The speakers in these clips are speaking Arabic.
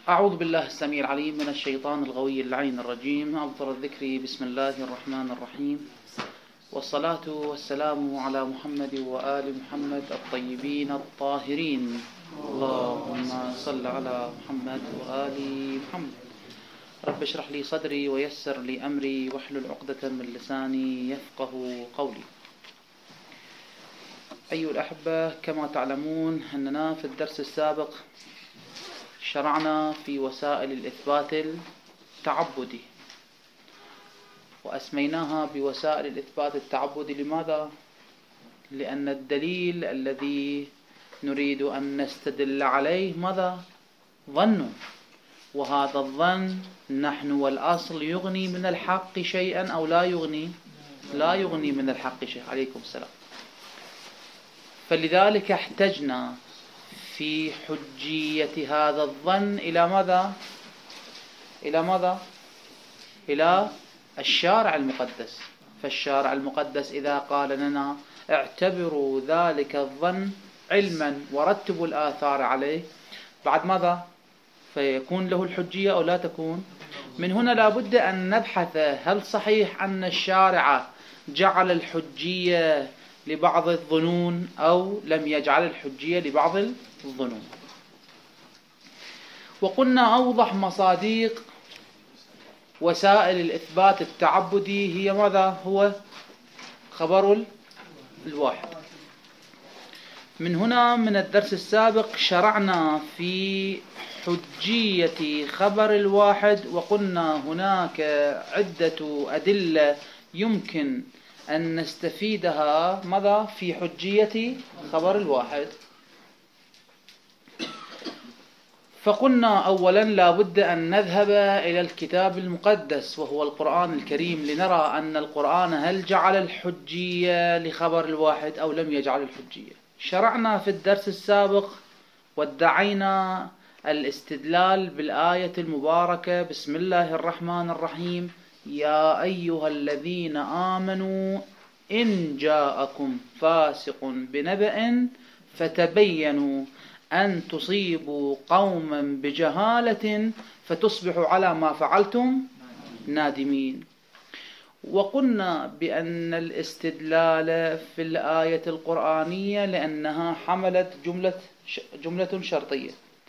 أعوذ بالله السميع العليم من الشيطان الغوي اللعين الرجيم. أفضل الذكر بسم الله الرحمن الرحيم، والصلاة والسلام على محمد وآل محمد الطيبين الطاهرين. اللهم صل على محمد وآل محمد. رب اشرح لي صدري ويسر لي أمري واحلل عقدة من لساني يفقه قولي. أيها الأحبة، كما تعلمون أننا في الدرس السابق شرعنا في وسائل الإثبات التعبدي، وأسميناها بوسائل الإثبات التعبدي. لماذا؟ لأن الدليل الذي نريد أن نستدل عليه ماذا؟ ظن، وهذا الظن نحن والأصل يغني من الحق شيئا أو لا يغني؟ لا يغني من الحق شيئا. عليكم السلام. فلذلك احتجنا في حجية هذا الظن إلى ماذا؟ إلى الشارع المقدس. فالشارع المقدس إذا قال لنا اعتبروا ذلك الظن علما ورتبوا الآثار عليه، بعد ماذا؟ فيكون له الحجية أو لا تكون؟ من هنا لابد أن نبحث هل صحيح أن الشارع جعل الحجية لبعض الظنون أو لم يجعل الحجية لبعض الظنون. وقلنا أوضح مصادق وسائل الإثبات التعبدي هي ماذا؟ هو خبر الواحد. من هنا من الدرس السابق شرعنا في حجية خبر الواحد، وقلنا هناك عدة أدلة يمكن أن نستفيدها ماذا؟ في حجية خبر الواحد. فقلنا أولا لابد أن نذهب إلى الكتاب المقدس وهو القرآن الكريم لنرى أن القرآن هل جعل الحجية لخبر الواحد أو لم يجعل الحجية. شرعنا في الدرس السابق وادعينا الاستدلال بالآية المباركة بسم الله الرحمن الرحيم: يا أيها الذين آمنوا إن جاءكم فاسق بنبأ فتبينوا أن تصيبوا قوما بجهالة فتصبحوا على ما فعلتم نادمين. وقلنا بأن الاستدلال في الآية القرآنية لأنها حملت جملة شرطية،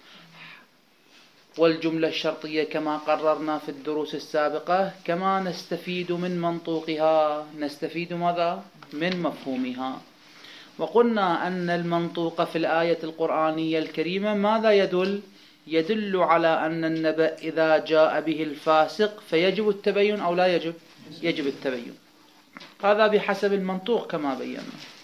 والجملة الشرطية كما قررنا في الدروس السابقة كما نستفيد من منطوقها نستفيد ماذا؟ من مفهومها. وقلنا أن المنطوق في الآية القرآنية الكريمة ماذا يدل؟ يدل على أن النبأ إذا جاء به الفاسق فيجب التبين أو لا يجب؟ يجب التبين. هذا بحسب المنطوق كما بينا.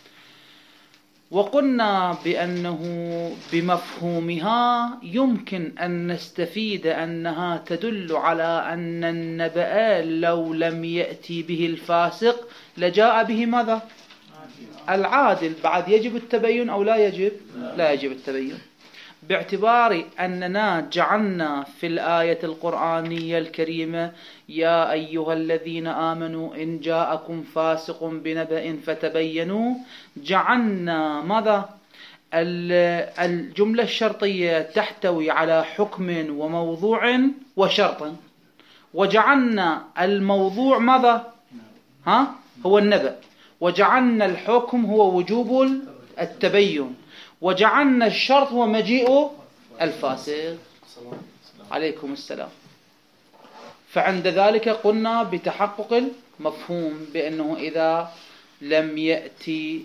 وقلنا بأنه بمفهومها يمكن أن نستفيد أنها تدل على أن النبأ لو لم يأتي به الفاسق لجاء به ماذا؟ العادل. بعد يجب التبين أو لا يجب؟ لا يجب التبين، باعتبار أننا جعلنا في الآية القرآنية الكريمة يا أيها الذين آمنوا إن جاءكم فاسق بنبأ فتبينوا، جعلنا ماذا؟ الجملة الشرطية تحتوي على حكم وموضوع وشرط، وجعلنا الموضوع ماذا؟ هو النبأ، وجعلنا الحكم هو وجوب التبين، وجعلنا الشرط هو مجيء الفاسق. عليكم السلام. فعند ذلك قلنا بتحقق المفهوم بأنه إذا لم يأتي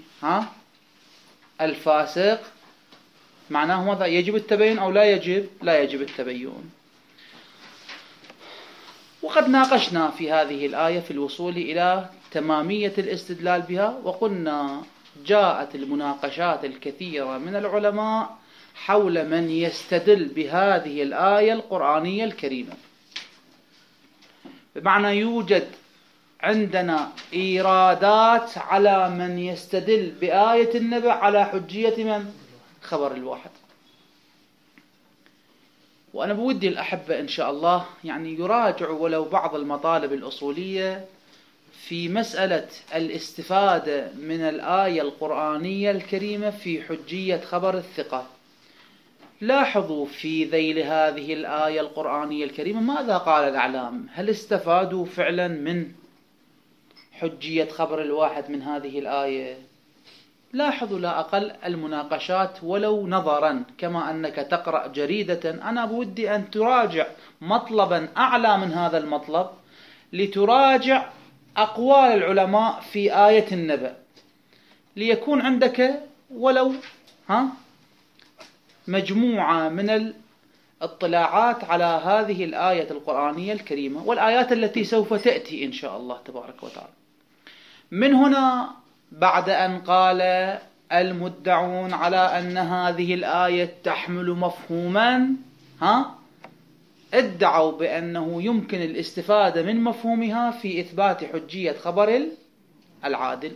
الفاسق معناه ماذا؟ يجب التبين أو لا يجب؟ لا يجب التبين. وقد ناقشنا في هذه الآية في الوصول إلى تمامية الاستدلال بها، وقلنا جاءت المناقشات الكثيرة من العلماء حول من يستدل بهذه الآية القرآنية الكريمة. بمعنى يوجد عندنا إيرادات على من يستدل بآية النبأ على حجية من؟ خبر الواحد. وأنا بودي الأحبة إن شاء الله يعني يراجعوا ولو بعض المطالب الأصولية في مسألة الاستفادة من الآية القرآنية الكريمة في حجية خبر الثقة. لاحظوا في ذيل هذه الآية القرآنية الكريمة ماذا قال الأعلام؟ هل استفادوا فعلا من حجية خبر الواحد من هذه الآية؟ لاحظوا لا أقل المناقشات ولو نظرا، كما أنك تقرأ جريدة، أنا بودي أن تراجع مطلبا أعلى من هذا المطلب، لتراجع أقوال العلماء في آية النبأ، ليكون عندك ولو مجموعة من الاطلاعات على هذه الآية القرآنية الكريمة والآيات التي سوف تأتي إن شاء الله تبارك وتعالى. من هنا بعد أن قال المدعون على أن هذه الآية تحمل مفهوما، ادعوا بأنه يمكن الاستفادة من مفهومها في إثبات حجية خبر العادل.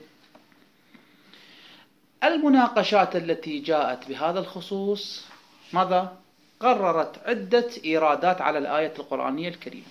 المناقشات التي جاءت بهذا الخصوص ماذا؟ قررت عدة إيرادات على الآية القرآنية الكريمة.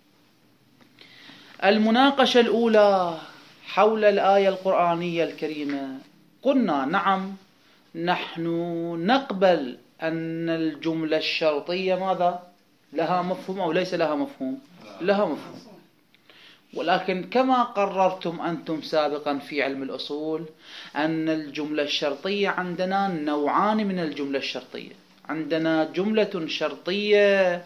المناقشة الأولى حول الآية القرآنية الكريمة، قلنا نعم نحن نقبل أن الجملة الشرطية ماذا؟ لها مفهوم أو ليس لها مفهوم؟ لها مفهوم. ولكن كما قررتم أنتم سابقا في علم الأصول أن الجملة الشرطية عندنا نوعان من الجملة الشرطية. عندنا جملة شرطية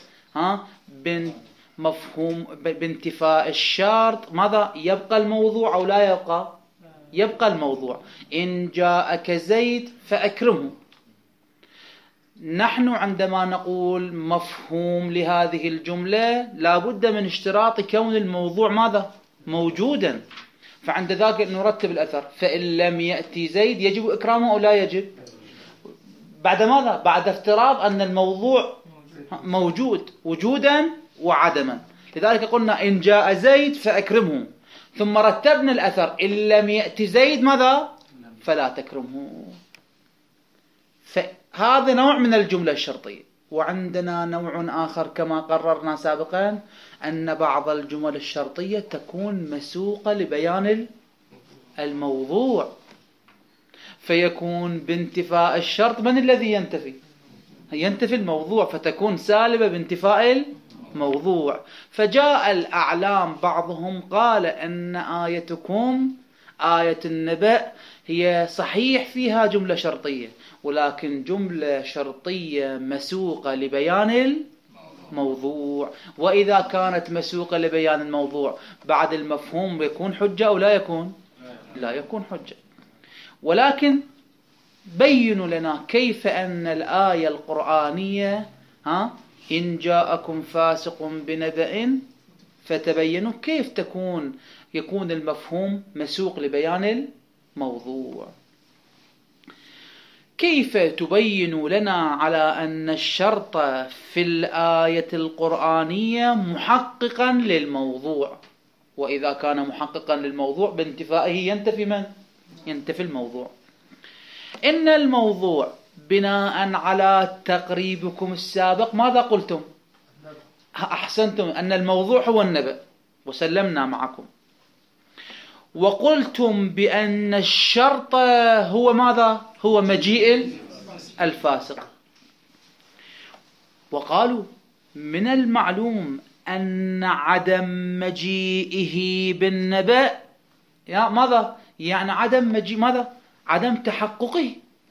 مفهوم بانتفاء الشرط ماذا؟ يبقى الموضوع أو لا يبقى؟ يبقى الموضوع. إن جاءك زيد فأكرمه. نحن عندما نقول مفهوم لهذه الجملة لابد من اشتراط كون الموضوع ماذا؟ موجودا. فعند ذاك نرتب الأثر، فإن لم يأتي زيد يجب إكرامه أو لا يجب؟ بعد ماذا؟ بعد افتراض أن الموضوع موجود وجودا وعدما. لذلك قلنا إن جاء زيد فأكرمه، ثم رتبنا الأثر إن لم يأتي زيد ماذا؟ فلا تكرمه. فهذا نوع من الجملة الشرطية. وعندنا نوع آخر كما قررنا سابقا أن بعض الجمل الشرطية تكون مسوقة لبيان الموضوع، فيكون بانتفاء الشرط من الذي ينتفي؟ ينتفي الموضوع، فتكون سالبة بانتفاء الموضوع. فجاء الأعلام بعضهم قال أن آيتكم آية النبأ هي صحيح فيها جملة شرطية، ولكن جملة شرطية مسوقة لبيان الموضوع. وإذا كانت مسوقة لبيان الموضوع بعد المفهوم يكون حجة أو لا يكون؟ لا يكون حجة. ولكن بينوا لنا كيف أن الآية القرآنية إن جاءكم فاسق بنبأ فتبينوا، كيف يكون المفهوم مسوق لبيان الموضوع؟ كيف تبين لنا على أن الشرط في الآية القرآنية محققا للموضوع؟ وإذا كان محققا للموضوع بانتفائه ينتفي من؟ ينتفي الموضوع. إن الموضوع بناء على تقريبكم السابق ماذا قلتم؟ أحسنتم، أن الموضوع هو النبأ وسلمنا معكم. وقلتم بأن الشرط هو ماذا؟ هو مجيء الفاسق. وقالوا من المعلوم أن عدم مجيئه بالنبأ ماذا؟ يعني عدم مجيء ماذا؟ عدم تحققه.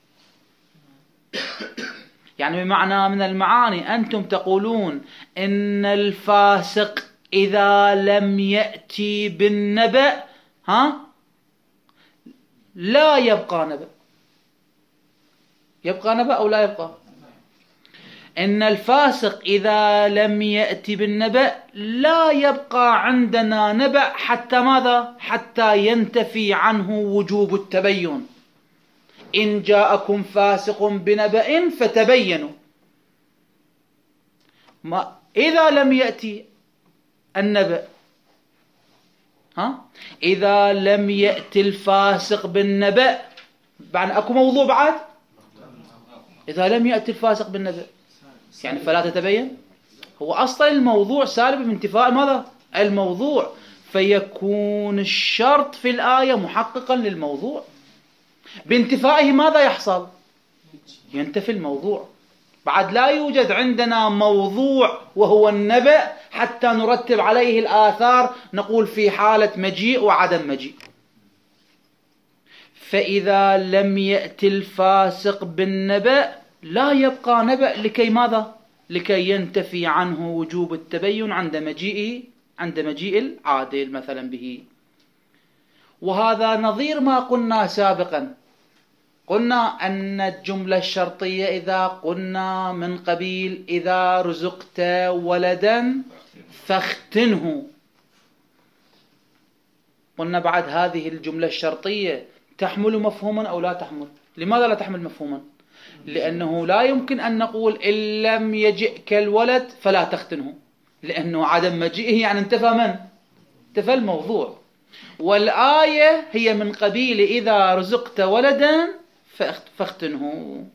يعني بمعنى من المعاني أنتم تقولون إن الفاسق إذا لم يأتي بالنبأ لا يبقى نبأ. يبقى نبأ أو لا يبقى؟ إن الفاسق إذا لم يأتي بالنبأ لا يبقى عندنا نبأ حتى ماذا؟ حتى ينتفي عنه وجوب التبين. إن جاءكم فاسق بنبأ فتبينوا. إذا لم يأتي النبأ إذا لم يأتي الفاسق بالنبأ بعد أكو موضوع بعد؟ إذا لم يأتي الفاسق بالنبأ يعني فلا تتبين. هو أصلا الموضوع سالب من انتفاء ماذا؟ الموضوع، فيكون الشرط في الآية محققا للموضوع. بانتفائه ماذا يحصل؟ ينتفي الموضوع. بعد لا يوجد عندنا موضوع وهو النبأ حتى نرتب عليه الآثار، نقول في حالة مجيء وعدم مجيء. فإذا لم يأتي الفاسق بالنبأ لا يبقى نبأ، لكي ماذا؟ لكي ينتفي عنه وجوب التبين عند مجيء العادل مثلا به. وهذا نظير ما قلنا سابقا، قلنا أن الجملة الشرطية إذا قلنا من قبيل إذا رزقت ولدا فاختنه، قلنا بعد هذه الجملة الشرطية تحمل مفهوما أو لا تحمل؟ لماذا لا تحمل مفهوما؟ لأنه لا يمكن أن نقول إن لم يجئك الولد فلا تختنه، لأنه عدم مجيئه يعني انتفى الموضوع. والآية هي من قبيل إذا رزقت ولدا فاختنه.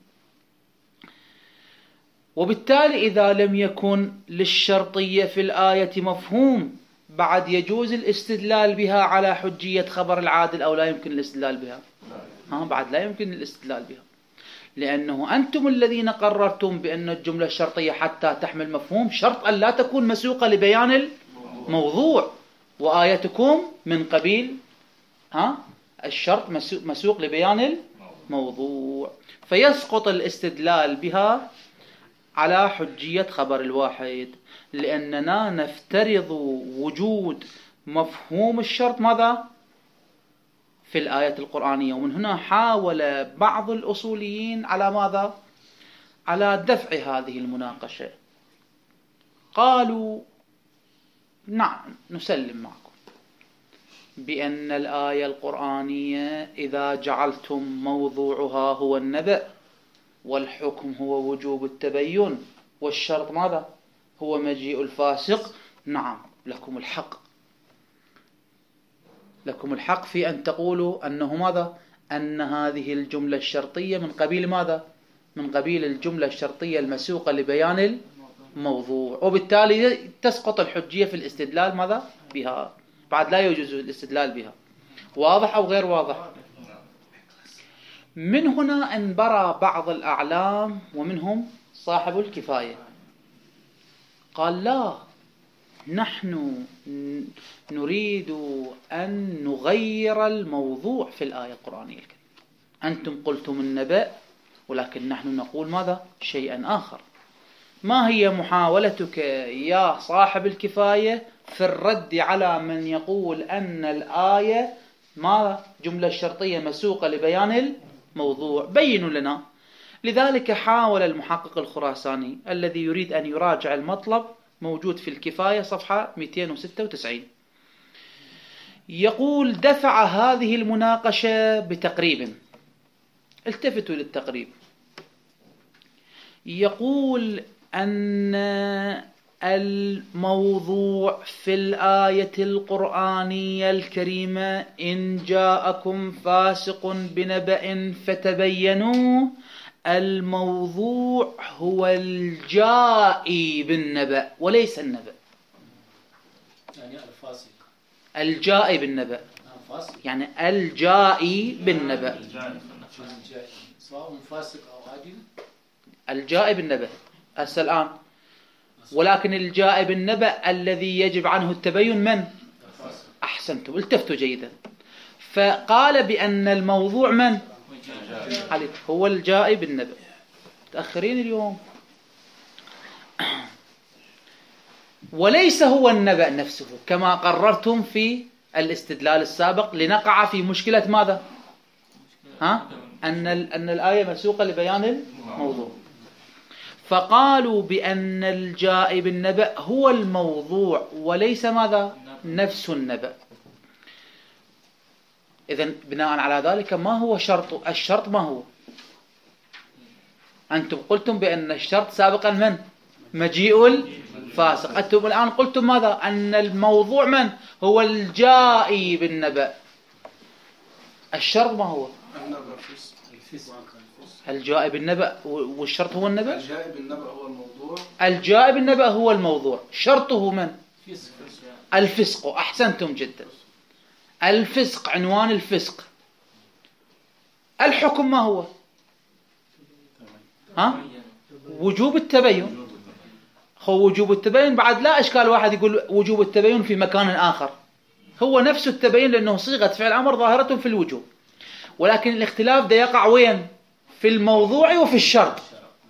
وبالتالي إذا لم يكن للشرطية في الآية مفهوم بعد يجوز الاستدلال بها على حجية خبر العادل أو لا يمكن الاستدلال بها؟ بعد لا يمكن الاستدلال بها، لأنه أنتم الذين قررتم بأن الجملة الشرطية حتى تحمل مفهوم شرط أن لا تكون مسوقة لبيان الموضوع، وآيتكم من قبيل الشرط مسوق لبيان الموضوع، فيسقط الاستدلال بها على حجية خبر الواحد، لأننا نفترض وجود مفهوم الشرط ماذا؟ في الآية القرآنية. ومن هنا حاول بعض الأصوليين على ماذا؟ على دفع هذه المناقشة. قالوا نعم نسلم معكم بأن الآية القرآنية إذا جعلتم موضوعها هو النبأ والحكم هو وجوب التبين والشرط ماذا؟ هو مجيء الفاسق، نعم لكم الحق في أن تقولوا أنه ماذا؟ أن هذه الجملة الشرطية من قبيل ماذا؟ من قبيل الجملة الشرطية المسوقة لبيان الموضوع، وبالتالي تسقط الحجية في الاستدلال ماذا؟ بها، بعد لا يجوز الاستدلال بها. واضح أو غير واضح؟ من هنا انبرى بعض الأعلام ومنهم صاحب الكفاية قال لا، نحن نريد أن نغير الموضوع في الآية القرآنية الكريمة. أنتم قلتم النبأ ولكن نحن نقول ماذا؟ شيئا آخر. ما هي محاولتك يا صاحب الكفاية في الرد على من يقول أن الآية ماذا؟ جملة شرطية مسوقة لبيان الموضوع، بينوا لنا. لذلك حاول المحقق الخراساني الذي يريد أن يراجع المطلب، موجود في الكفاية صفحة 296، يقول دفع هذه المناقشة بتقريب. التفتوا للتقريب. يقول أن الموضوع في الآية القرآنية الكريمة إن جاءكم فاسق بنبأ فتبينوا، الموضوع هو الجائي بالنبأ وليس النبأ. يعني الفاسق الجائي بالنبأ، يعني الجائي بالنبأ، سواء فاسق أو عادل. الجائي بالنبأ هسه الآن، ولكن الجائي بالنبأ الذي يجب عنه التبين من؟ أحسنتم، التفتوا جيدا. فقال بأن الموضوع من؟ هو الجائي بالنبأ. متأخرين اليوم. وليس هو النبأ نفسه كما قررتم في الاستدلال السابق، لنقع في مشكلة ماذا؟ أن الآية مسوقة لبيان الموضوع. فقالوا بأن الجائي بالنبأ هو الموضوع وليس ماذا؟ نفس النبأ. إذن بناء على ذلك ما هو شرط؟ الشرط ما هو؟ أنتم قلتم بأن الشرط سابقا من؟ مجيء الفاسق. أنتم الآن قلتم ماذا؟ أن الموضوع من؟ هو الجائي بالنبأ. الشرط ما هو؟ الجائي بالنبأ، والشرط هو النبأ. الجائي بالنبأ هو الموضوع. الجائي بالنبأ هو الموضوع، شرطه من؟ الفسق. أحسنتم جدا. الفسق، عنوان الفسق. الحكم ما هو؟ وجوب التبين. وجوب التبين بعد لا إشكال واحد يقول وجوب التبين في مكان آخر، هو نفس التبين لأنه صيغة فعل أمر ظاهرة في الوجوب، ولكن الاختلاف ده يقع وين؟ في الموضوع وفي الشرط.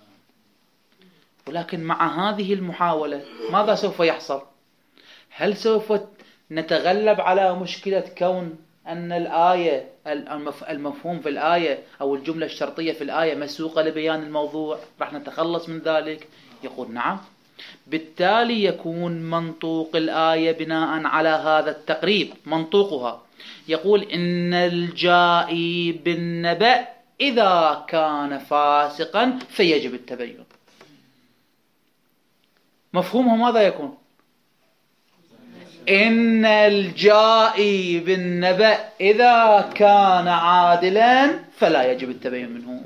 ولكن مع هذه المحاولة ماذا سوف يحصل؟ هل سوف نتغلب على مشكلة كون أن الآية المفهوم في الآية أو الجملة الشرطية في الآية مسوقة لبيان الموضوع؟ راح نتخلص من ذلك؟ يقول نعم. بالتالي يكون منطوق الآية بناء على هذا التقريب، منطوقها يقول إن الجائي بالنبأ إذا كان فاسقا فيجب التبين. مفهومه ماذا يكون؟ إن الجائي بالنبأ إذا كان عادلا فلا يجب التبين منه.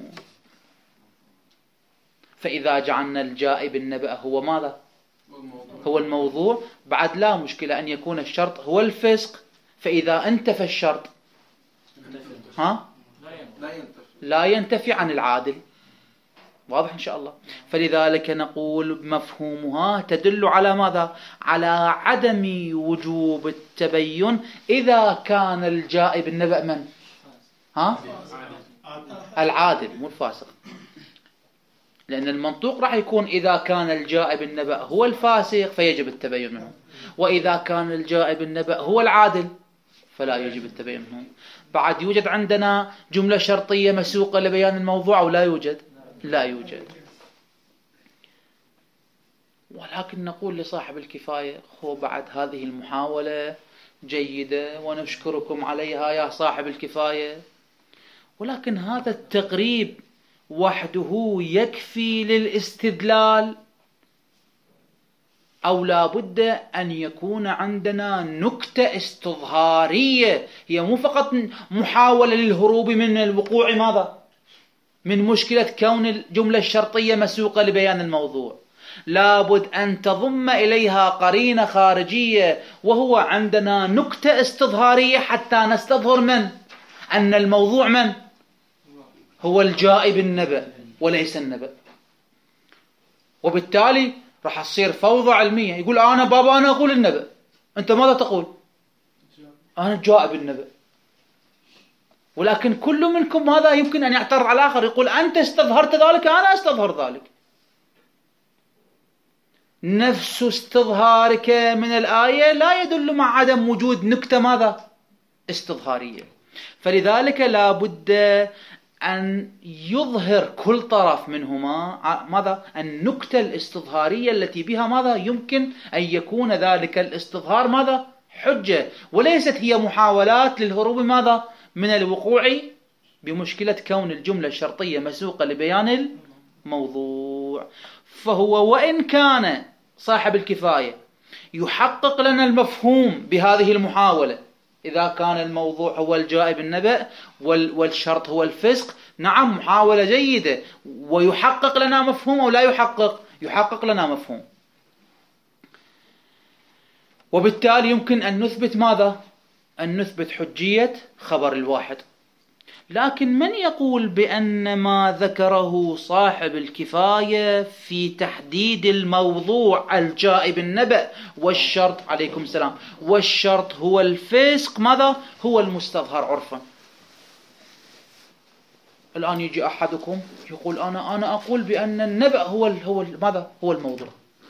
فإذا جعلنا الجائي بالنبأ هو ماذا؟ هو الموضوع، بعد لا مشكلة أن يكون الشرط هو الفسق، فإذا انتفى الشرط لا ينتفي عن العادل. واضح إن شاء الله. فلذلك نقول مفهومها تدل على ماذا؟ على عدم وجوب التبين إذا كان الجائي بالنبأ من؟ العادل مو الفاسق، لأن المنطوق راح يكون إذا كان الجائي بالنبأ هو الفاسق فيجب التبين منه، وإذا كان الجائي بالنبأ هو العادل فلا يجب التبين منه. بعد يوجد عندنا جملة شرطية مسوقة لبيان الموضوع أو لا يوجد؟ لا يوجد. ولكن نقول لصاحب الكفاية هو بعد هذه المحاولة جيدة ونشكركم عليها يا صاحب الكفاية، ولكن هذا التقريب وحده يكفي للاستدلال أو لا بد أن يكون عندنا نكتة استظهارية، هي مو فقط محاولة للهروب من الوقوع ماذا؟ من مشكلة كون الجملة الشرطية مسوقة لبيان الموضوع، لابد أن تضم إليها قرينة خارجية، وهو عندنا نكتة استظهارية حتى نستظهر من؟ أن الموضوع من؟ هو الجائي بالنبأ وليس النبأ. وبالتالي راح تصير فوضى علمية، يقول أنا بابا أنا أقول النبأ، أنت ماذا تقول؟ أنا جائي بالنبأ. ولكن كل منكم ماذا يمكن أن يعترض على الآخر، يقول أنت استظهرت ذلك أنا استظهر ذلك. نفس استظهارك من الآية لا يدل مع عدم وجود نكتة ماذا؟ استظهارية. فلذلك لا بد أن يظهر كل طرف منهما ماذا؟ النكتة الاستظهارية التي بها ماذا؟ يمكن أن يكون ذلك الاستظهار ماذا؟ حجة، وليست هي محاولات للهروب ماذا؟ من الوقوع بمشكلة كون الجملة الشرطية مسوقة لبيان الموضوع. فهو وإن كان صاحب الكفاية يحقق لنا المفهوم بهذه المحاولة، إذا كان الموضوع هو الجائي بالنبأ والشرط هو الفسق، نعم محاولة جيدة، ويحقق لنا مفهوم أو لا يحقق؟ يحقق لنا مفهوم. وبالتالي يمكن أن نثبت ماذا؟ أن نثبت حجية خبر الواحد. لكن من يقول بأن ما ذكره صاحب الكفاية في تحديد الموضوع الجائي بالنبأ والشرط عليكم السلام والشرط هو الفسق ماذا؟ هو المستظهر عرفا. الآن يجي أحدكم يقول أنا أقول بأن النبأ هو ماذا؟ هو الموضوع.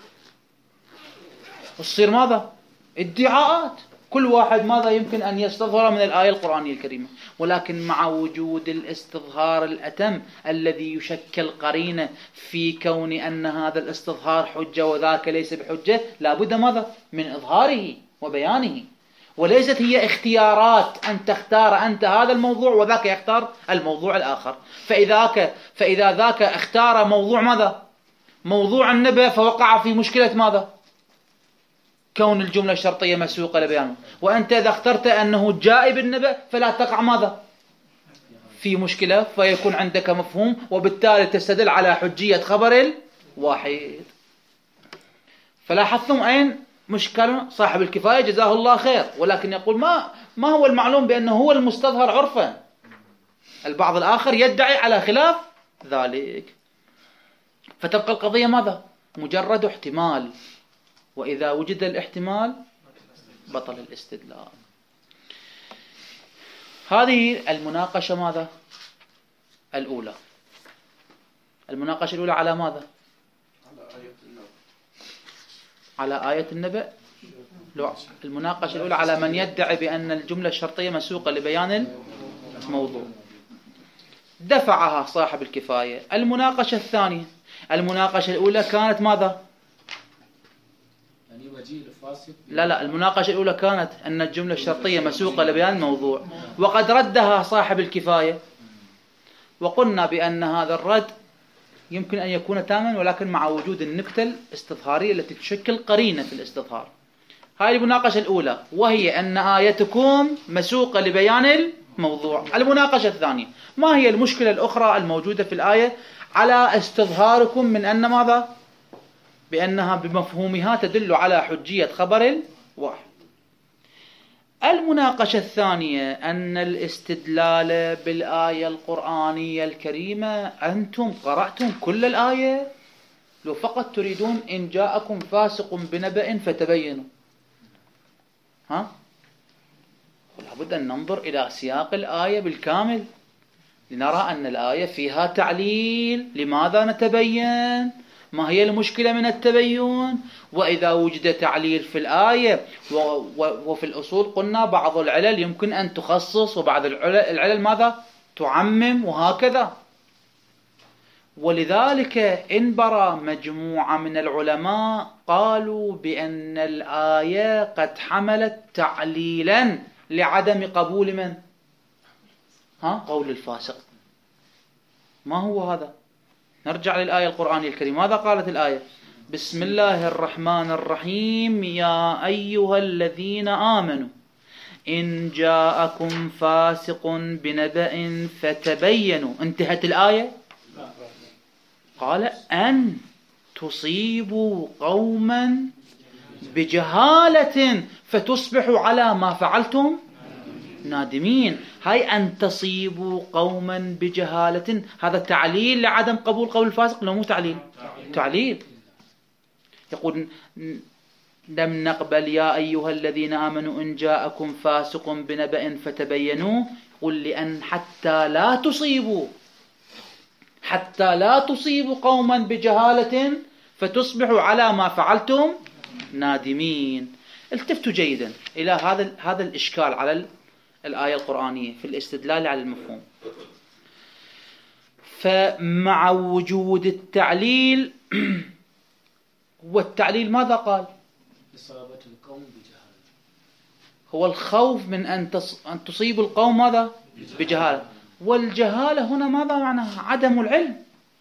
تصير ماذا؟ ادعاءات، كل واحد ماذا يمكن أن يستظهر من الآية القرآنية الكريمة، ولكن مع وجود الاستظهار الأتم الذي يشكل قرينة في كون أن هذا الاستظهار حجة وذاك ليس بحجة، لابد ماذا؟ من إظهاره وبيانه، وليست هي اختيارات أن تختار أنت هذا الموضوع وذاك يختار الموضوع الآخر. فإذا ذاك اختار موضوع ماذا؟ موضوع النبأ، فوقع في مشكلة ماذا؟ كون الجملة الشرطية مسوقة لبيانه. وأنت إذا اخترت أنه جائي بالنبأ فلا تقع ماذا؟ في مشكلة، فيكون عندك مفهوم، وبالتالي تستدل على حجية خبر الواحد. فلاحظتم أين مشكلة صاحب الكفاية جزاه الله خير، ولكن يقول ما هو المعلوم بأنه هو المستظهر عرفا، البعض الآخر يدعي على خلاف ذلك. فتبقى القضية ماذا؟ مجرد احتمال، وإذا وجد الاحتمال بطل الاستدلال. هذه المناقشة ماذا؟ الأولى. المناقشة الأولى على ماذا؟ على آية النبأ. المناقشة الأولى على من يدعي بأن الجملة الشرطية مسوقة لبيان الموضوع، دفعها صاحب الكفاية. المناقشة الثانية، المناقشة الأولى كانت ماذا؟ لا، المناقشة الأولى كانت أن الجملة الشرطية مسوقة لبيان الموضوع، وقد ردها صاحب الكفاية، وقلنا بأن هذا الرد يمكن أن يكون تاما، ولكن مع وجود النكتة الاستظهارية التي تشكل قرينة في الاستظهار. هذه المناقشة الأولى، وهي أن آيتكم مسوقة لبيان الموضوع. المناقشة الثانية، ما هي المشكلة الأخرى الموجودة في الآية على استظهاركم من أن ماذا؟ بأنها بمفهومها تدل على حجية خبر واحد. المناقشة الثانية أن الاستدلال بالآية القرآنية الكريمة، أنتم قرأتم كل الآية؟ لو فقط تريدون إن جاءكم فاسق بنبأ فتبينوا، لابد أن ننظر إلى سياق الآية بالكامل لنرى أن الآية فيها تعليل. لماذا نتبين؟ ما هي المشكلة من التبين؟ وإذا وجد تعليل في الآية، وفي الأصول قلنا بعض العلل يمكن أن تخصص، وبعض العلل ماذا؟ تعمم، وهكذا. ولذلك انبرى مجموعة من العلماء قالوا بأن الآية قد حملت تعليلا لعدم قبول من؟ قول الفاسق. ما هو هذا؟ نرجع للآية القرآنية الكريمة. ماذا قالت الآية؟ بسم الله الرحمن الرحيم، يا أيها الذين آمنوا إن جاءكم فاسق بنبأ فتبينوا. انتهت الآية. قال أن تصيبوا قوما بجهالة فتصبحوا على ما فعلتم نادمين. هاي أن تصيبوا قوما بجهالة، هذا تعليل لعدم قبول قول الفاسق، لو مو تعليل؟ تعليل. يقول لم نقبل يا أيها الذين آمنوا إن جاءكم فاسق بنبأ فتبينوا، قل لأن حتى لا تصيبوا قوما بجهالة فتصبحوا على ما فعلتم نادمين. التفتوا جيدا إلى هذا الإشكال على الآية القرآنية في الاستدلال على المفهوم. فمع وجود التعليل، والتعليل ماذا قال؟ إصابة القوم بجهالة، هو الخوف من أن تصيب القوم ماذا؟ بجهالة. والجهالة هنا ماذا معناها؟ عدم العلم.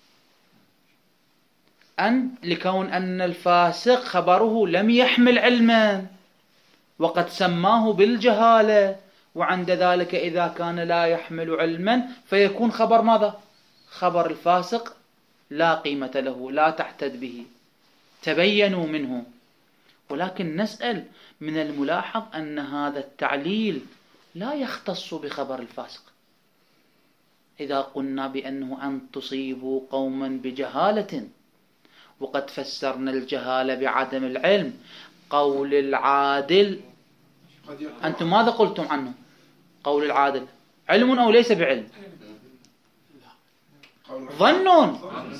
لكون أن الفاسق خبره لم يحمل علما وقد سماه بالجهالة، وعند ذلك إذا كان لا يحمل علما فيكون خبر ماذا؟ خبر الفاسق لا قيمة له، لا تحتد به، تبينوا منه. ولكن نسأل، من الملاحظ أن هذا التعليل لا يختص بخبر الفاسق. إذا قلنا بأنه أن تصيبوا قوما بجهالة، وقد فسرنا الجهالة بعدم العلم، قول العادل، أنتم ماذا قلتم عنه؟ قول العادل علم أو ليس بعلم؟ ظنون.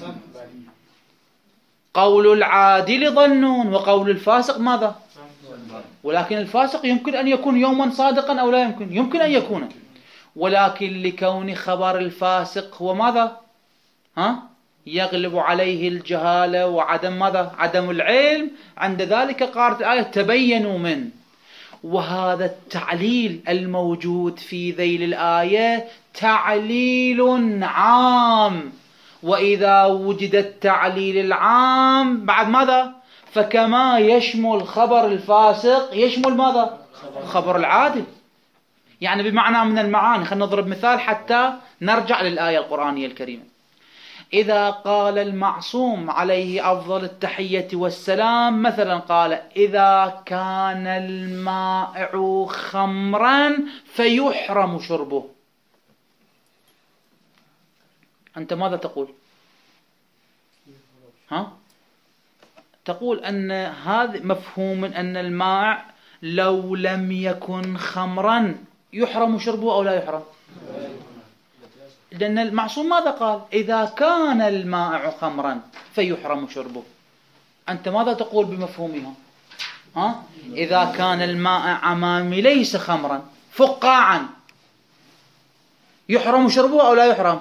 قول العادل ظنون، وقول الفاسق ماذا؟ ولكن الفاسق يمكن أن يكون يوما صادقا أو لا يمكن أن يكون، ولكن لكون خبر الفاسق هو ماذا؟ يغلب عليه الجهالة وعدم ماذا؟ عدم العلم. عند ذلك قالت الآية تبينوا من. وهذا التعليل الموجود في ذيل الآية تعليل عام، وإذا وجد التعليل العام بعد ماذا؟ فكما يشمل خبر الفاسق يشمل ماذا؟ خبر العادل. يعني بمعنى من المعاني. خلينا نضرب مثال حتى نرجع للآية القرآنية الكريمة. إذا قال المعصوم عليه أفضل التحية والسلام مثلا، قال إذا كان المائع خمرا فيحرم شربه، أنت ماذا تقول؟ تقول أن هذا مفهوم أن الماء لو لم يكن خمرا يحرم شربه أو لا يحرم؟ لأن المعصوم ماذا قال؟ إذا كان الماء خمرا فيحرم شربه. أنت ماذا تقول بمفهومها؟ إذا كان الماء أمامي ليس خمرا فقاعا يحرم شربه أو لا يحرم؟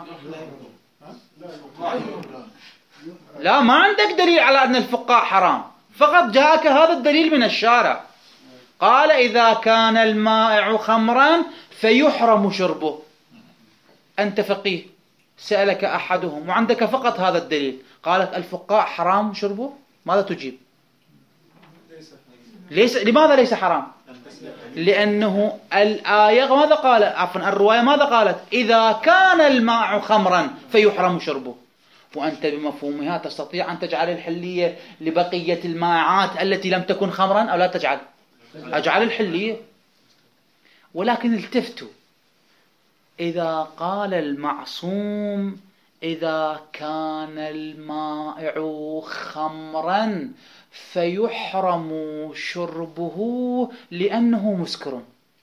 لا، ما عندك دليل على أن الفقاع حرام، فقط جاءك هذا الدليل من الشارع. قال إذا كان المائع خمرا فيحرم شربه. أنت فقيه، سألك أحدهم وعندك فقط هذا الدليل، قالت الفقاع حرام شربه، ماذا تجيب؟ لماذا ليس حرام؟ لأنه الآية ماذا قال؟ عفوا الرواية ماذا قالت؟ إذا كان الماء خمرا فيحرم شربه. وأنت بمفهومها تستطيع أن تجعل الحلية لبقية المائعات التي لم تكن خمرا أو لا تجعل؟ أجعل الحلية. ولكن التفتوا، إذا قال المعصوم إذا كان المائع خمرا فيحرم شربه لأنه مسكر،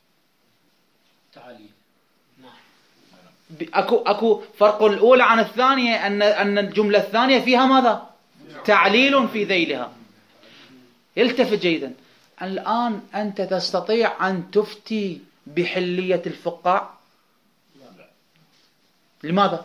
أكو فرق الأولى عن الثانية، أن الجملة الثانية فيها ماذا؟ تعليل في ذيلها. التفت جيدا. الآن أنت تستطيع أن تفتي بحلية الفقاع؟ لماذا؟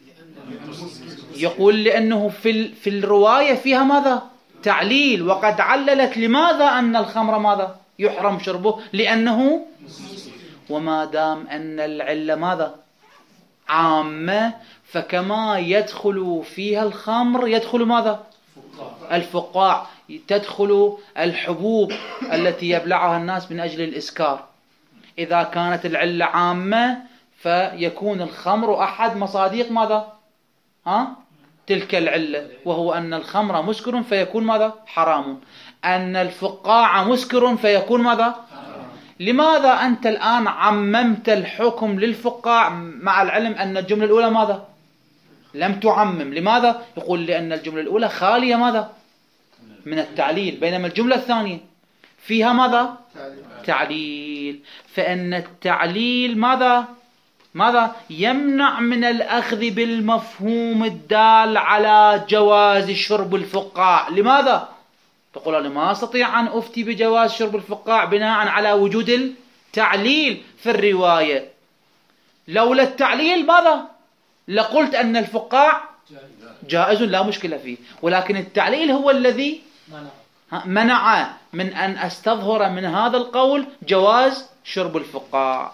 يقول لأنه في الرواية فيها ماذا؟ تعليل، وقد عللت لماذا أن الخمر ماذا؟ يحرم شربه لأنه، وما دام أن العلة ماذا؟ عامة، فكما يدخل فيها الخمر يدخل ماذا؟ الفقاع، تدخل الحبوب التي يبلعها الناس من أجل الإسكار. إذا كانت العلة عامة فيكون الخمر أحد مصاديق ماذا؟ تلك العلة، وهو أن الخمر مسكر فيكون ماذا؟ حرام. أن الفقاع مسكر فيكون ماذا؟ لماذا أنت الآن عممت الحكم للفقاع مع العلم أن الجملة الأولى ماذا؟ لم تعمم. لماذا؟ يقول لأن الجملة الأولى خالية ماذا؟ من التعليل، بينما الجملة الثانية فيها ماذا؟ تعليل. فإن التعليل ماذا؟ يمنع من الأخذ بالمفهوم الدال على جواز شرب الفقاع. لماذا؟ تقول أنا ما أستطيع أن أفتي بجواز شرب الفقاع بناء على وجود التعليل في الرواية. لولا التعليل ماذا؟ لقلت أن الفقاع جائز لا مشكلة فيه، ولكن التعليل هو الذي منع من أن أستظهر من هذا القول جواز شرب الفقاع.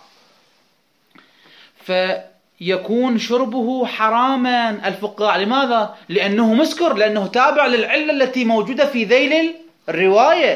فيكون شربه حراما الفقاع. لماذا؟ لأنه مسكر، لأنه تابع للعلة التي موجودة في ذيل الرواية.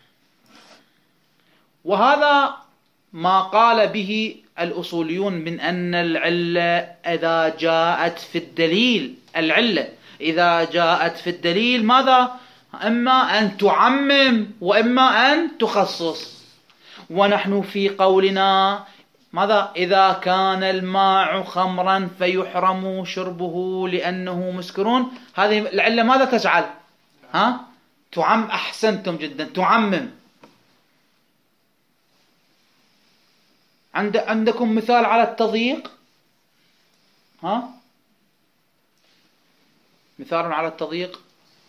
وهذا ما قال به الأصوليون من أن العلة إذا جاءت في الدليل، العلة إذا جاءت في الدليل ماذا؟ إما أن تعمم وإما أن تخصص. ونحن في قولنا ماذا؟ إذا كان الماء خمرا فيحرم شربه لأنه مسكرون، هذه العلة ماذا تجعل؟ أحسنتم جدا، تعمم. عندكم مثال على التضييق؟ مثال على التضييق.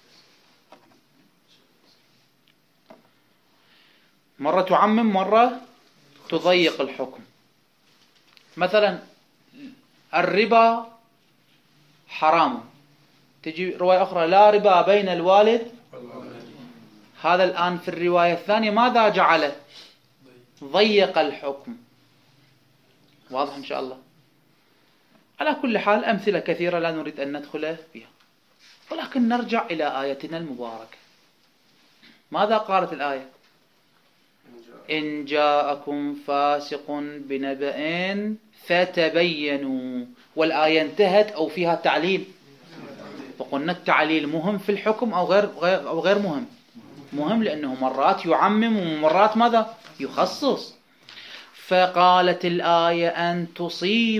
مرة تعمم مرة تضيق الحكم. مثلا الربا حرام، تجي رواية أخرى لا ربا بين الوالد. هذا الآن في الرواية الثانية ماذا جعل؟ ضيق الحكم. واضح إن شاء الله؟ على كل حال أمثلة كثيرة لا نريد أن ندخل فيها، ولكن نرجع إلى آيتنا المباركة. ماذا قالت الآية؟ إن جاءكم فاسق بنبأ فتبينوا. والآية انتهت أو فيها تعليل؟ وقلنا التعليل مهم في الحكم أو غير مهم؟ مهم، لأنه مرات يعمم ومرات ماذا؟ يخصص. فقالت الآية أن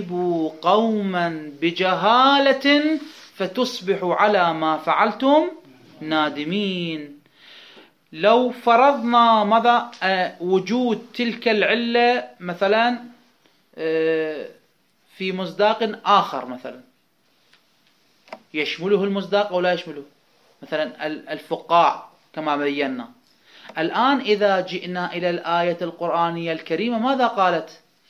تصيبوا قوما بجهالة فتصبحوا على ما فعلتم نادمين. لو فرضنا ماذا وجود تلك العلة مثلا في مصداق آخر، مثلا يشمله المصداق أو لا يشمله، مثلا الفقاع كما بينا. الآن إذا جئنا إلى الآية القرآنية الكريمة ماذا قالت؟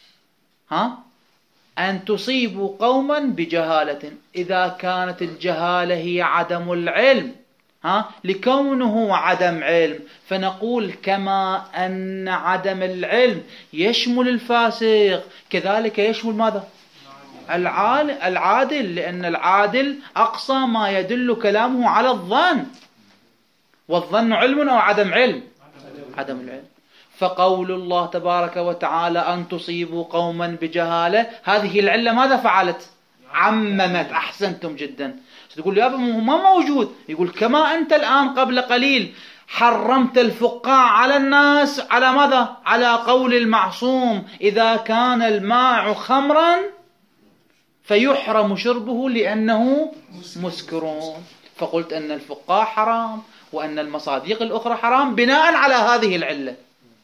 أن تصيبوا قوما بجهالة. إذا كانت الجهالة هي عدم العلم، لكونه عدم علم، فنقول كما أن عدم العلم يشمل الفاسق كذلك يشمل ماذا؟ العادل، لأن العادل أقصى ما يدل كلامه على الظن، والظن علم أو عدم علم؟ عدم العلم. فقول الله تبارك وتعالى أن تصيبوا قوما بجهالة، هذه العلة ماذا فعلت؟ عممت. أحسنتم جدا. تقول يا أبا ما موجود، يقول كما أنت الآن قبل قليل حرمت الفقاع على الناس على ماذا؟ على قول المعصوم إذا كان الماء خمرا فيحرم شربه لأنه مسكرون، فقلت أن الفقاع حرام وأن المصادق الأخرى حرام بناء على هذه العلة.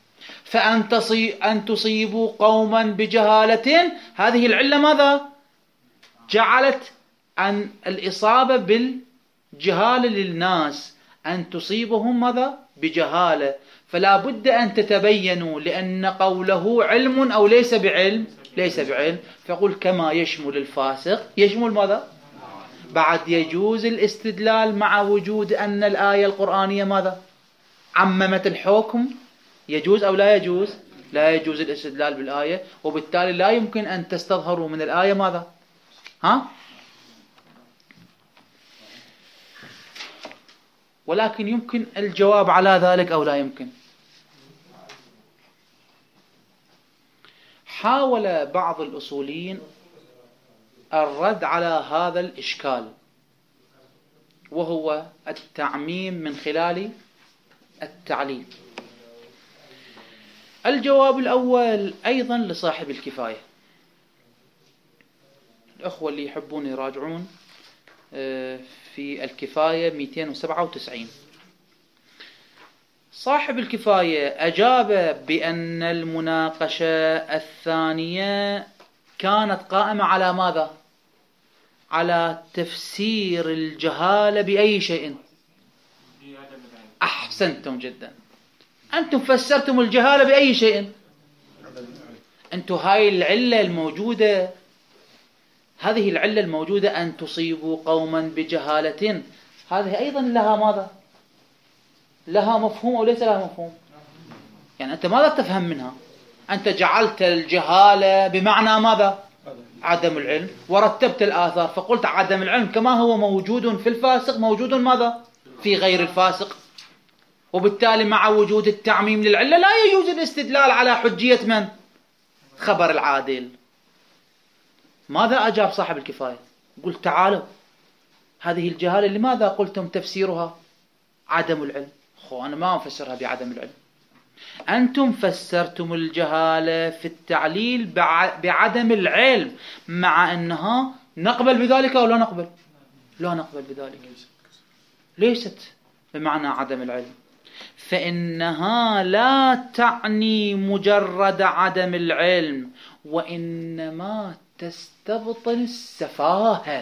فأن تصيبوا قوما بجهالة، هذه العلة ماذا؟ جعلت أن الإصابة بالجهالة للناس أن تصيبهم ماذا؟ بجهالة. فلا بد أن تتبينوا، لأن قوله علم أو ليس بعلم؟ ليس بعلم. فقل كما يشمل الفاسق يشمل ماذا؟ بعد يجوز الاستدلال مع وجود أن الآية القرآنية ماذا؟ عممت الحكم. يجوز أو لا يجوز؟ لا يجوز الاستدلال بالآية، وبالتالي لا يمكن أن تستظهروا من الآية ماذا؟ ولكن يمكن الجواب على ذلك أو لا يمكن. حاول بعض الأصوليين الرد على هذا الإشكال، وهو التعميم من خلال التعليل. الجواب الأول أيضا لصاحب الكفاية. الأخوة اللي يحبون يراجعون في الكفاية 297. صاحب الكفاية أجاب بأن المناقشة الثانية كانت قائمة على ماذا؟ على تفسير الجهالة بأي شيء. أحسنتم جدا. أنتم فسرتم الجهالة بأي شيء؟ أنتم هاي العلة الموجودة، هذه العلة الموجودة أن تصيبوا قوما بجهالة، هذه أيضا لها ماذا؟ لها مفهوم أو ليس لها مفهوم؟ يعني أنت ماذا تفهم منها؟ أنت جعلت الجهالة بمعنى ماذا؟ عدم العلم، ورتبت الآثار فقلت عدم العلم كما هو موجود في الفاسق موجود ماذا؟ في غير الفاسق. وبالتالي مع وجود التعميم للعلة لا يجوز الاستدلال على حجية من؟ خبر العادل. ماذا أجاب صاحب الكفاية؟ قلت تعالوا، هذه الجهالة لماذا قلتم تفسيرها عدم العلم؟ أنا ما أفسرها بعدم العلم. أنتم فسرتم الجهالة في التعليل بعدم العلم، مع أنها نقبل بذلك أو لا نقبل؟ لا نقبل بذلك. ليست بمعنى عدم العلم، فإنها لا تعني مجرد عدم العلم، وإنما تستبطن السفاهة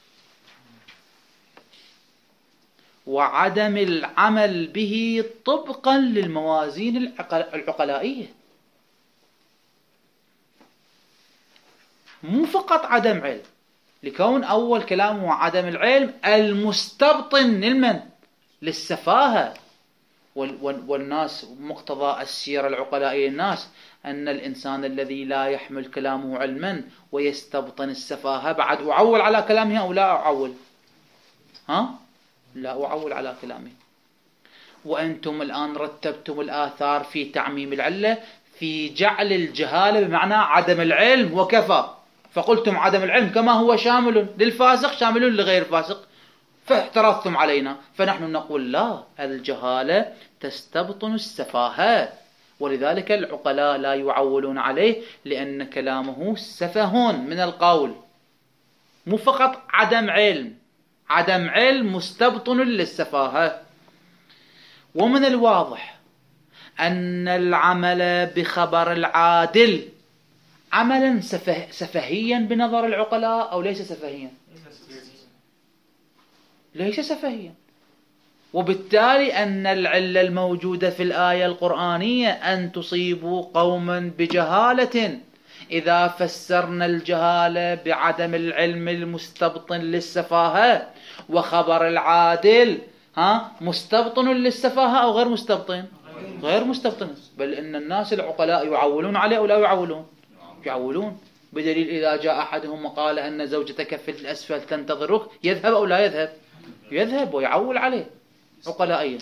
وعدم العمل به طبقا للموازين العقلائية. مو فقط عدم علم، لكون أول كلامه عدم العلم المستبطن لمن؟ للسفاهة. والناس مقتضى السيرة العقلائية الناس أن الإنسان الذي لا يحمل كلامه علما ويستبطن السفاهة، بعد أعول على كلامه أو لا أعول؟ لا أعول على كلامه. وأنتم الآن رتبتم الآثار في تعميم العلة في جعل الجهالة بمعنى عدم العلم وكفى، فقلتم عدم العلم كما هو شامل للفاسق شامل لغير الفاسق، فاحترضتم علينا. فنحن نقول لا، الجهالة تستبطن السفاهة، ولذلك العقلاء لا يعولون عليه، لأن كلامه سفه من القول، مو فقط عدم علم. عدم علم مستبطن للسفاهة. ومن الواضح أن العمل بخبر العادل عملا سفهيا بنظر العقلاء أو ليس سفهيا؟ ليس سفهيا. وبالتالي أن العلة الموجودة في الآية القرآنية أن تصيبوا قوما بجهالة، إذا فسرنا الجهالة بعدم العلم المستبطن للسفاهة، وخبر العادل مستبطن للسفاهة أو غير مستبطن؟ غير مستبطن. بل إن الناس العقلاء يعولون عليه أو لا يعولون؟ يعولون، بدليل إذا جاء أحدهم وقال أن زوجتك في الأسفل تنتظرك، يذهب أو لا يذهب؟ يذهب ويعول عليه عقلائيا.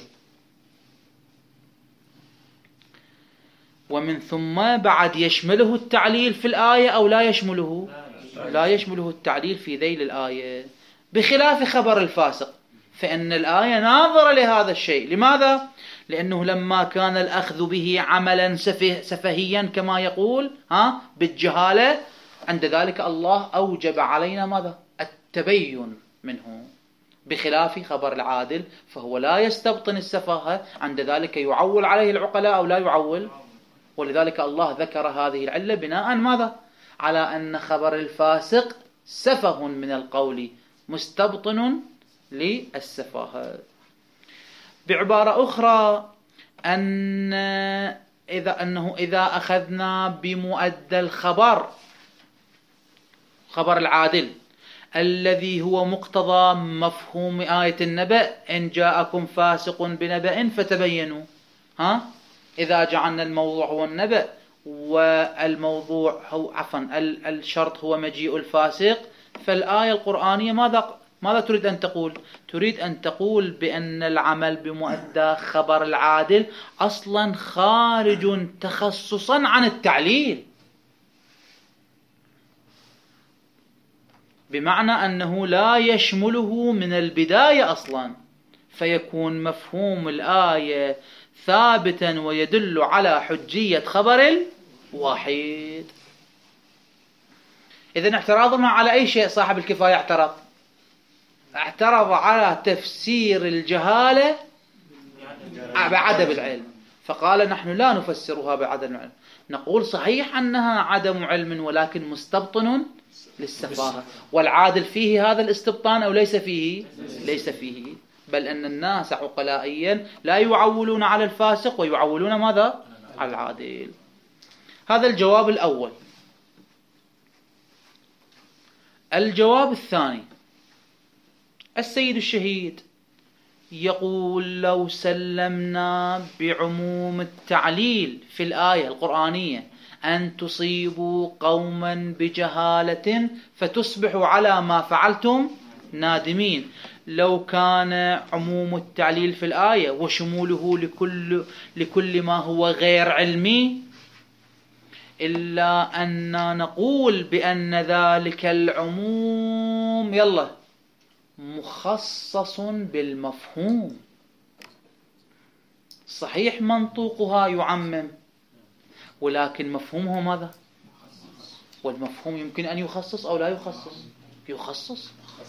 ومن ثم بعد يشمله التعليل في الآية أو لا يشمله؟ لا يشمله التعليل في ذيل الآية، بخلاف خبر الفاسق، فإن الآية ناظرة لهذا الشيء. لماذا؟ لأنه لما كان الأخذ به عملا سفهيا كما يقول بالجهالة، عند ذلك الله أوجب علينا ماذا؟ التبين منه، بخلاف خبر العادل فهو لا يستبطن السفاهة، عند ذلك يعول عليه العقلاء أو لا يعول. ولذلك الله ذكر هذه العلة بناء ماذا؟ على أن خبر الفاسق سفه من القول مستبطن للسفاهة. بعبارة أخرى أنه إذا أخذنا بمؤدى الخبر، خبر العادل الذي هو مقتضى مفهوم آية النبأ، إن جاءكم فاسق بنبأ فتبينوا، إذا جعلنا الموضوع هو النبأ والموضوع هو الشرط هو مجيء الفاسق، فالآية القرآنية ماذا تريد أن تقول؟ تريد أن تقول بأن العمل بمؤدى خبر العادل أصلا خارج تخصصا عن التعليل، بمعنى أنه لا يشمله من البداية أصلا، فيكون مفهوم الآية ثابتا ويدل على حجية خبر الواحد. إذن اعتراضنا على أي شيء صاحب الكفاية اعترض على تفسير الجهالة بعدم العلم، فقال نحن لا نفسرها بعدم العلم، نقول صحيح أنها عدم علم ولكن مستبطن للسفاهة، والعادل فيه هذا الاستبطان أو ليس فيه؟ ليس فيه، بل أن الناس عقلائيا لا يعولون على الفاسق ويعولون ماذا؟ على العادل. هذا الجواب الأول. الجواب الثاني، السيد الشهيد يقول لو سلمنا بعموم التعليل في الآية القرآنية أن تصيبوا قوما بجهالة فتصبحوا على ما فعلتم نادمين، لو كان عموم التعليل في الآية وشموله لكل ما هو غير علمي، إلا أن نقول بأن ذلك العموم مخصص بالمفهوم. صحيح منطوقها يعمم، ولكن مفهومه ماذا؟ والمفهوم يمكن أن يخصص أو لا يخصص؟ يخصص.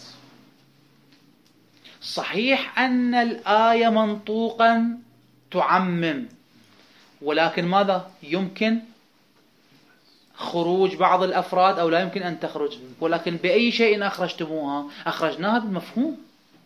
صحيح أن الآية منطوقا تعمم، ولكن ماذا؟ يمكن خروج بعض الأفراد أو لا يمكن أن تخرج، ولكن بأي شيء أخرجتموها؟ أخرجناها بالمفهوم،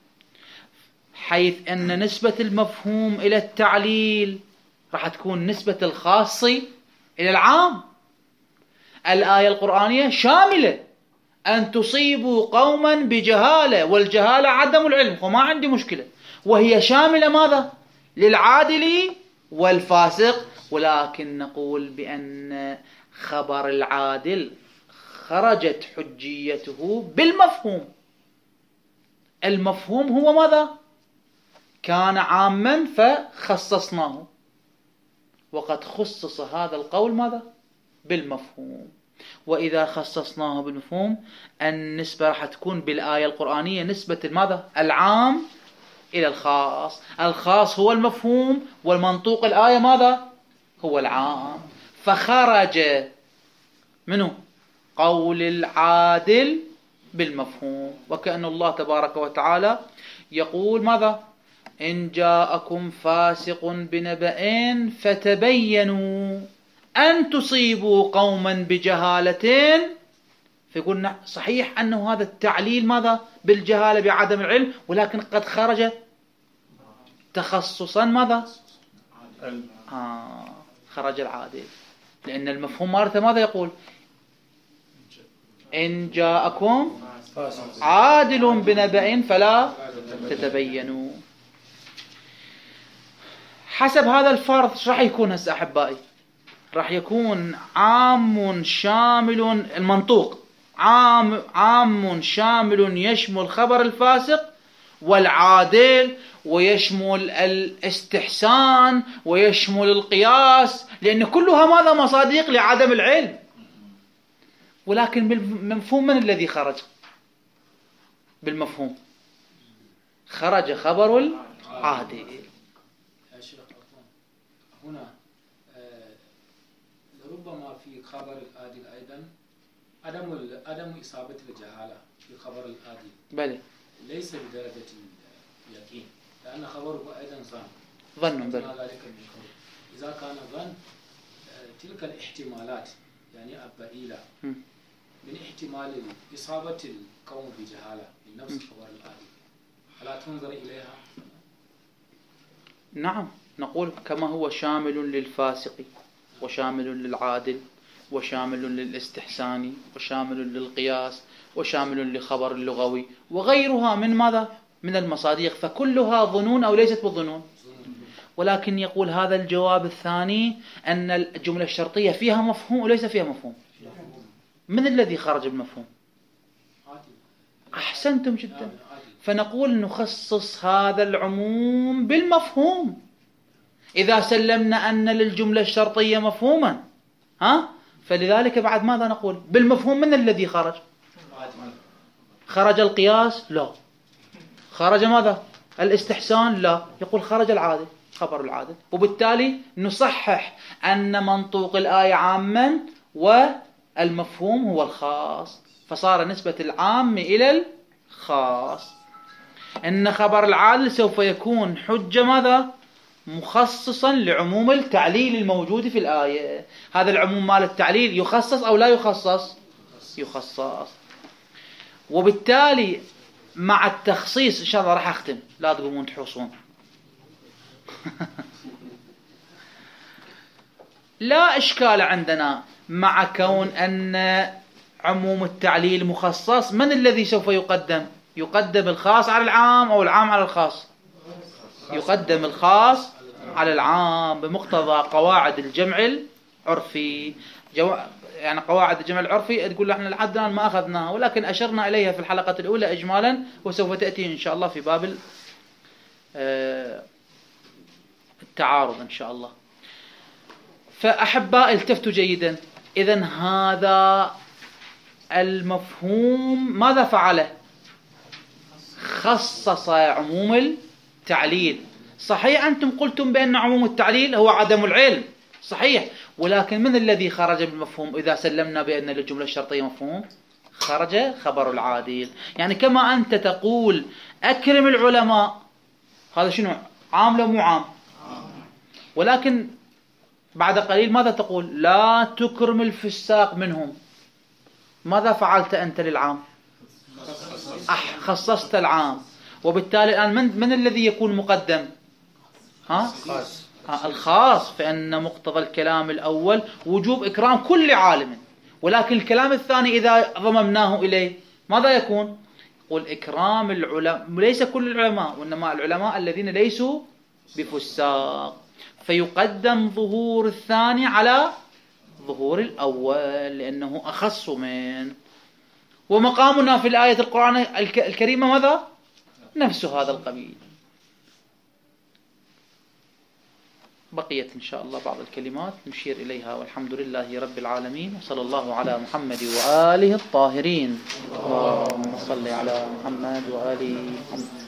حيث أن نسبة المفهوم إلى التعليل راح تكون نسبة الخاص إلى العام. الآية القرآنية شاملة، أن تصيبوا قوما بجهالة، والجهالة عدم العلم، وما عندي مشكلة، وهي شاملة ماذا؟ للعادل والفاسق، ولكن نقول بأن خبر العادل خرجت حجيته بالمفهوم. المفهوم هو ماذا؟ كان عاما فخصصناه، وقد خصص هذا القول ماذا؟ بالمفهوم. وإذا خصصناه بالمفهوم النسبة راح تكون بالآية القرآنية نسبة ماذا؟ العام إلى الخاص. الخاص هو المفهوم، والمنطوق الآية ماذا؟ هو العام. فخرج منه قول العادل بالمفهوم. وكأن الله تبارك وتعالى يقول ماذا؟ إن جاءكم فاسق بنبأ فتبينوا أن تصيبوا قوما بجهالة. فيقولنا صحيح أنه هذا التعليل ماذا؟ بالجهالة بعدم العلم، ولكن قد خرج تخصصا ماذا؟ خرج العادل، لأن المفهوم مارته ماذا يقول؟ إن جاءكم عادل بنبأ فلا تتبينوا. حسب هذا الفرض ايش راح يكون هسه أحبائي؟ راح يكون عام شامل، المنطوق عام شامل يشمل خبر الفاسق والعادل، ويشمل الاستحسان، ويشمل القياس، لأن كلها ماذا؟ مصادق لعدم العلم. ولكن بالمفهوم من الذي خرج؟ بالمفهوم خرج خبر العادل. يا شيخ هنا لربما في خبر العادل أيضا عدم إصابة الجهالة في خبر العادل. بلى ليس بدرجة اليقين، لأن خبره أيضا ظن. بلى إذا كان ظن تلك الاحتمالات يعني الضئيلة من احتمال إصابة القوم بجهالة من نفس خبر العادل، ألا تنظر إليها؟ نعم، نقول كما هو شامل للفاسق وشامل للعادل وشامل للاستحسان وشامل للقياس وشامل لخبر اللغوي وغيرها من ماذا؟ من المصادق، فكلها ظنون أو ليست بالظنون. ولكن يقول هذا الجواب الثاني أن الجملة الشرطية فيها مفهوم وليس فيها مفهوم. من الذي خرج بالمفهوم؟ أحسنتم جدا. فنقول نخصص هذا العموم بالمفهوم إذا سلمنا أن للجملة الشرطية مفهوما. فلذلك بعد ماذا نقول؟ بالمفهوم من الذي خرج؟ خرج القياس؟ لا. خرج ماذا؟ الاستحسان؟ لا. يقول خرج العادل، خبر العادل. وبالتالي نصحح أن منطوق الآية عاما والمفهوم هو الخاص، فصار نسبة العام إلى الخاص. إن خبر العادل سوف يكون حجة ماذا؟ مخصصا لعموم التعليل الموجود في الآية. هذا العموم مال التعليل يخصص أو لا يخصص؟ يخصص. وبالتالي مع التخصيص إن شاء الله راح أختم، لا تقومون تحوصون. لا إشكال عندنا مع كون أن عموم التعليل مخصص. من الذي سوف يقدم؟ يقدم الخاص على العام أو العام على الخاص؟ يقدم الخاص على العام بمقتضى قواعد الجمع العرفي. يعني قواعد الجمع العرفي تقول احنا لحد الآن ما أخذناها، ولكن أشرنا إليها في الحلقة الأولى إجمالا، وسوف تأتي إن شاء الله في باب التعارض إن شاء الله. فأحباء التفتوا جيدا. إذن هذا المفهوم ماذا فعله؟ خصص عموم التعليل. صحيح أنتم قلتم بأن عموم التعليل هو عدم العلم، صحيح، ولكن من الذي خرج بالمفهوم إذا سلمنا بأن للجملة الشرطية مفهوم؟ خرج خبر العادل. يعني كما أنت تقول أكرم العلماء، هذا شنو؟ عام لو مو عام؟ ولكن بعد قليل ماذا تقول؟ لا تكرم الفساق منهم. ماذا فعلت أنت للعام؟ خصصت العام. وبالتالي الآن من الذي يكون مقدم؟ الخاص. فإن مقتضى الكلام الأول وجوب إكرام كل عالم، ولكن الكلام الثاني إذا ضممناه إليه ماذا يكون؟ يقول إكرام العلماء، ليس كل العلماء، وإنما العلماء الذين ليسوا بفساق. فيقدم ظهور الثاني على ظهور الأول لأنه أخص منه. ومقامنا في الآية القرآن الكريمة ماذا؟ نفس هذا القبيل. بقيت إن شاء الله بعض الكلمات نشير إليها، والحمد لله رب العالمين، وصلى الله على محمد وآله الطاهرين. اللهم صل على محمد وآله محمد.